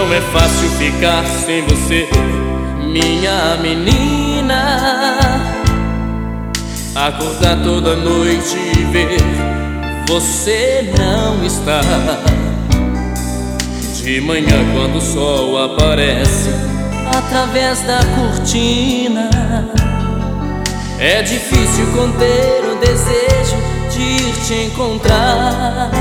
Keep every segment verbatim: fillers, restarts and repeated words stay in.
Não é fácil ficar sem você, minha menina. Acordar toda noite e ver você não está. De manhã quando o sol aparece através da cortina, é difícil conter o desejo de ir te encontrar.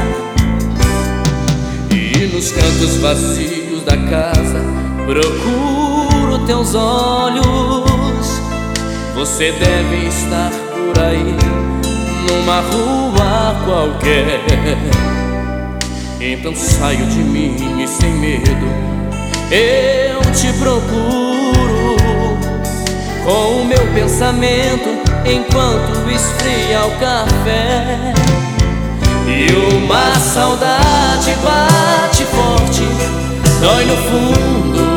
E nos cantos vazios da casa procuro teus olhos. Você deve estar por aí, numa rua qualquer. Então saio de mim e sem medo eu te procuro, com o meu pensamento enquanto esfria o café. E uma saudade bate forte, dói no fundo.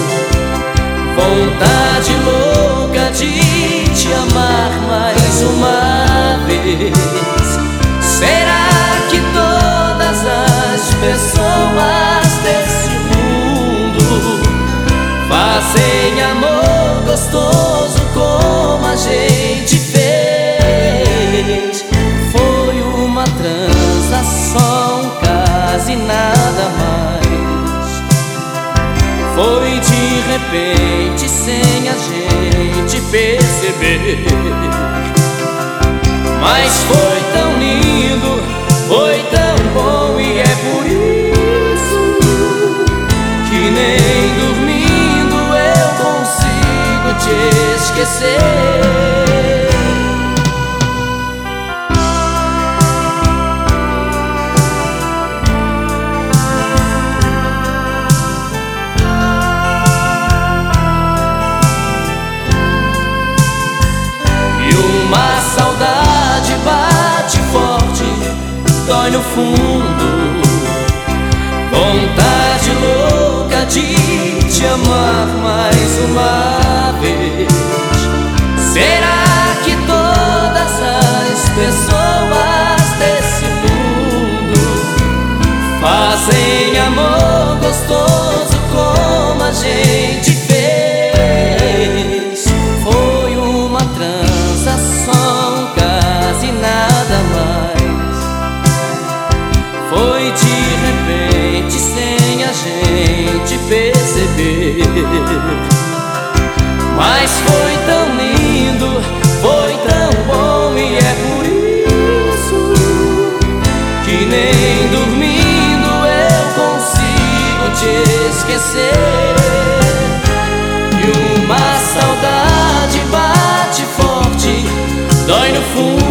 Vontade louca de te amar mais uma vez. Será que todas as pessoas desse mundo fazem amor gostoso como a gente fez? Foi uma transa, só um caso e nada mais. Foi de repente, sem a gente perceber. Mas foi tão lindo, foi tão bom, e é por isso que nem dormindo eu consigo te esquecer. Uma saudade bate forte, dói no fundo. Vontade louca de te amar mais uma vez. Será que todas as pessoas desse mundo fazem amor gostoso como a gente fez? Foi uma transa, só um caso e nada mais. Foi de repente, sem a gente perceber. Mas foi tão lindo, foi tão bom, e é por isso que nem dormindo eu consigo te esquecer. E uma saudade bate forte, dói no fundo.